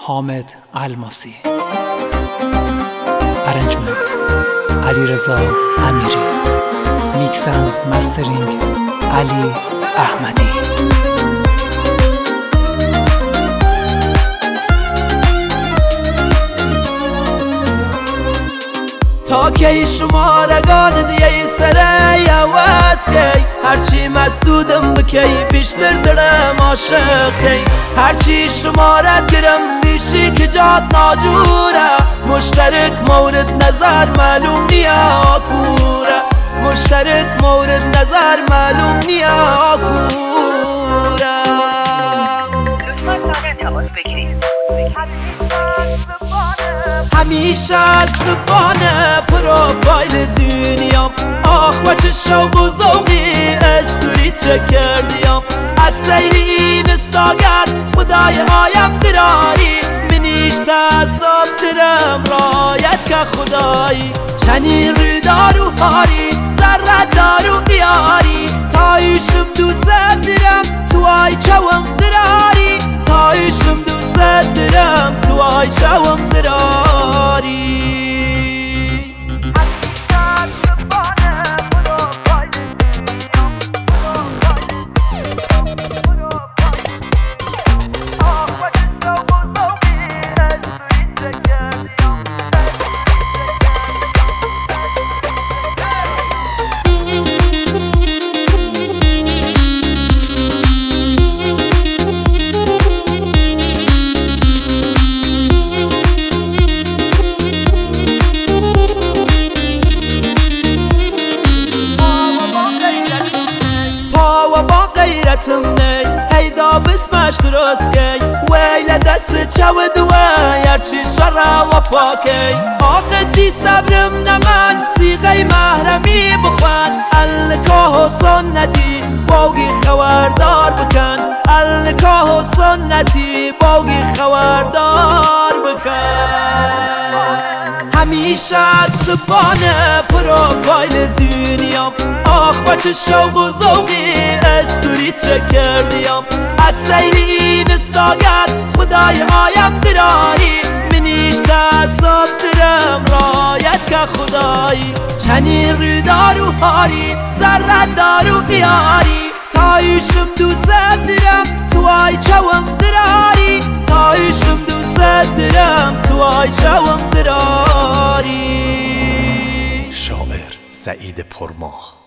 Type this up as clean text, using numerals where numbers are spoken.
حامد الماسی. ارنجمنت علیرضا امیری. میکس اند مسترینگ علی احمدی. تا کی شمارگان دیگه سره یواز کی هرچی مسدودم بکی بیشتر دلم عاشق کی هرچی شمارت گرم بیشی که جات ناجوره مشترک مورد نظر معلوم نیا آکوره مشترک مورد نظر معلوم نیا آکوره همیشه زبانه پروفایل دنیام آخ و چه شوق و ذوقی استوری چه کردیم از سیلی این استاگرد خدای آیم دراری منیش تصاب درم رایت که خدایی چنین رو دارو هاری ذره دارو بیاری تایشم دوست درم تو آی چوم دراری تایشم دوست درم تو آی چوم دراری هیدا بسمش درست کی ویل دست چو دوه هرچی شرع و پاکی آقدی صبرم نمن سیغه محرمی بخوان الکاه و سنتی باقی خواردار بکن الکاه و سنتی باقی خواردار بکن همیشه زبانه پروفایل دنیام آخ و چه شوق و ذوقی استوری چه کردیم از سیلی این استاگرد خدای آیم دراری منیش تصاب درم رایت که خدایی چنین رو دارو هاری ذره دارو بیاری تایشم دوست درم تو آی چوم دراری تایشم دوست درم تو آی چوم دراری. شاعر سعید پرماه.